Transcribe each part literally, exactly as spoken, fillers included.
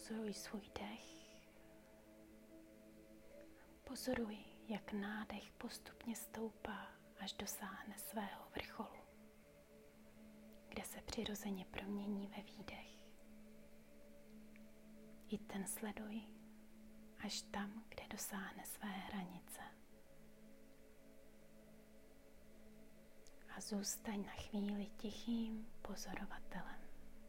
pozoruj svůj dech. Pozoruj, jak nádech postupně stoupá, až dosáhne svého vrcholu, kde se přirozeně promění ve výdech. I ten sleduj až tam, kde dosáhne své hranice. A zůstaň na chvíli tichým pozorovatelem.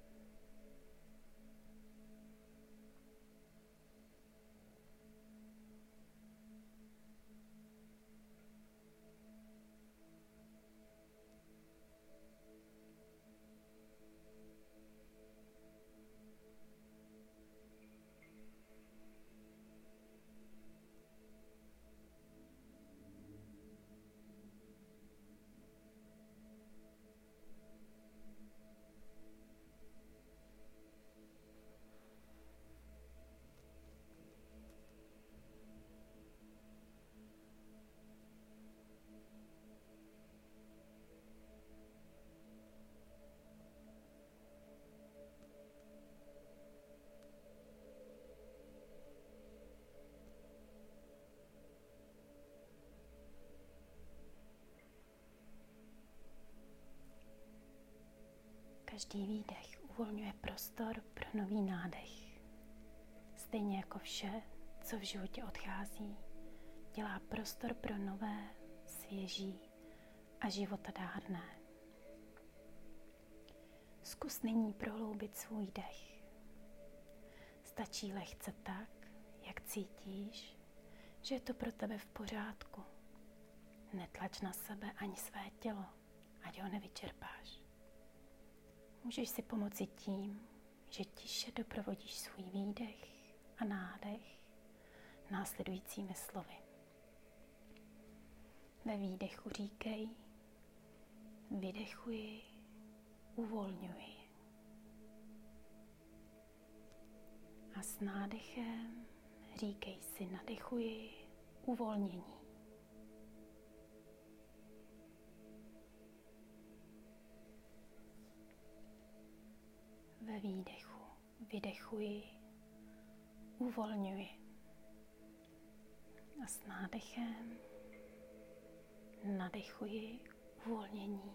Každý výdech uvolňuje prostor pro nový nádech. Stejně jako vše, co v životě odchází, dělá prostor pro nové, svěží a životadárné. Zkus nyní prohloubit svůj dech. Stačí lehce tak, jak cítíš, že je to pro tebe v pořádku. Netlač na sebe ani své tělo, ať ho nevyčerpáš. Můžeš si pomoci tím, že tiše doprovodíš svůj výdech a nádech následujícími slovy. Ve výdechu říkej, vydechuji, uvolňuji. A s nádechem říkej si, nadechuji, uvolnění. Ve výdechu vydechuji, uvolňuji. A s nádechem nadechuji, uvolnění.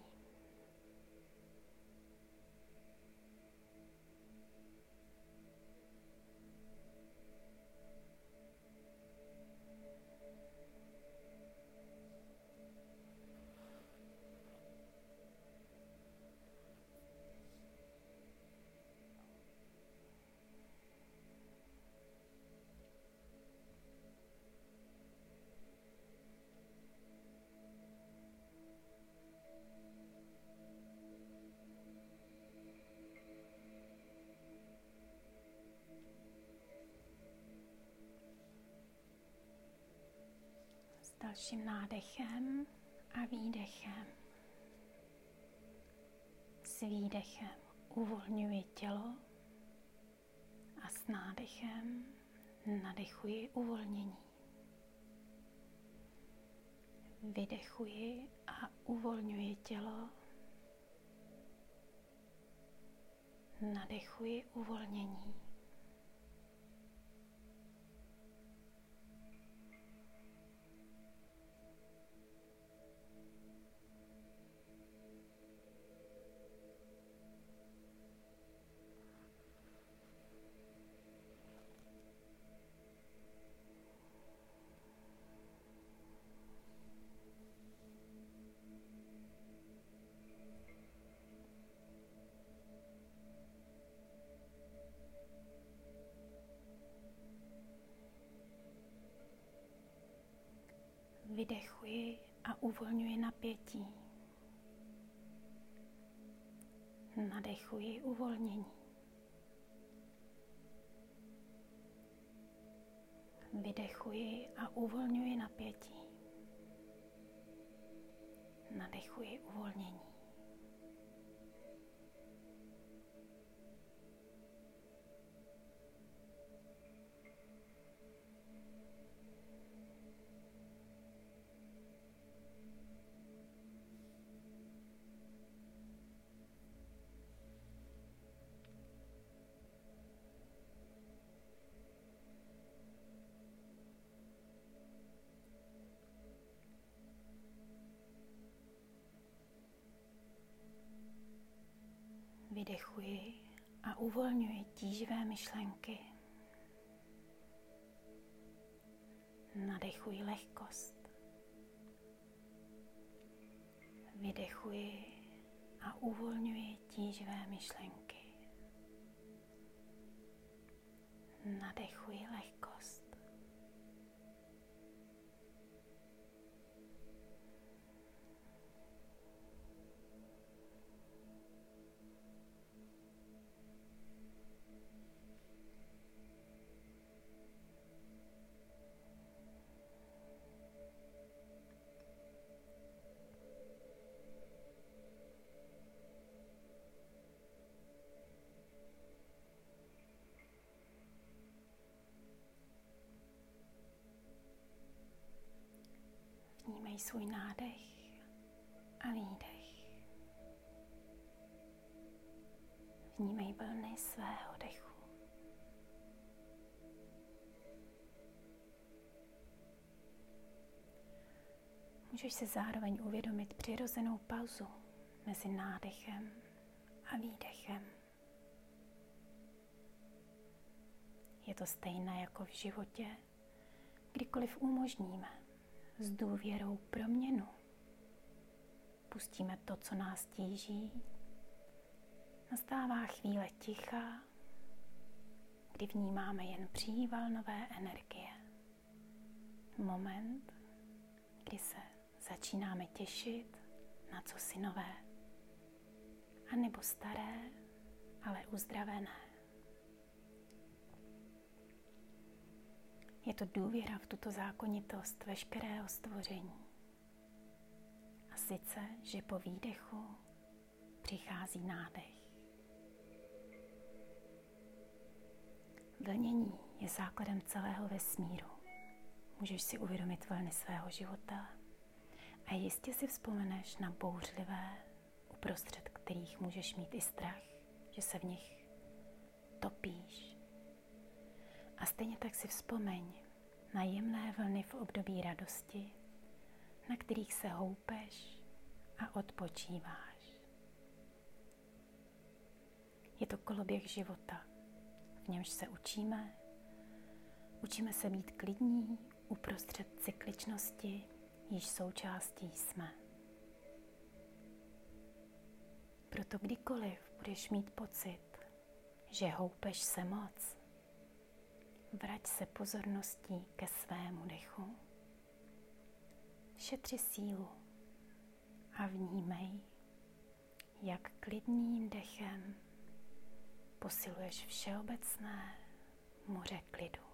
Dalším nádechem a výdechem. S výdechem uvolňuji tělo a s nádechem nadechuji uvolnění. Vydechuji a uvolňuji tělo. Nadechuji uvolnění. Vydechuji a uvolňuji napětí. Nadechuji uvolnění. Vydechuji a uvolňuji napětí. Nadechuji uvolnění. Nadechuji a uvolňuji tíživé myšlenky. Nadechuji lehkost. Vydechuji a uvolňuji tíživé myšlenky. Nadechuji lehkost. Vnímej svůj nádech a výdech. Vnímej vlny svého dechu. Můžeš si zároveň uvědomit přirozenou pauzu mezi nádechem a výdechem. Je to stejné jako v životě, kdykoliv umožníme s důvěrou proměnu. Pustíme to, co nás tíží. Nastává chvíle ticha, kdy vnímáme jen příval nové energie. Moment, kdy se začínáme těšit na cosi nové. A nebo staré, ale uzdravené. Je to důvěra v tuto zákonitost veškerého stvoření. A sice, že po výdechu přichází nádech. Vlnění je základem celého vesmíru. Můžeš si uvědomit vlny svého života a jistě si vzpomeneš na bouřlivé, uprostřed kterých můžeš mít i strach, že se v nich topíš. A stejně tak si vzpomeň na jemné vlny v období radosti, na kterých se houpeš a odpočíváš. Je to koloběh života, v němž se učíme. Učíme se být klidní uprostřed cykličnosti, již součástí jsme. Proto kdykoliv budeš mít pocit, že houpeš se moc, vrať se pozorností ke svému dechu. Šetři sílu a vnímej, jak klidným dechem posiluješ všeobecné moře klidu.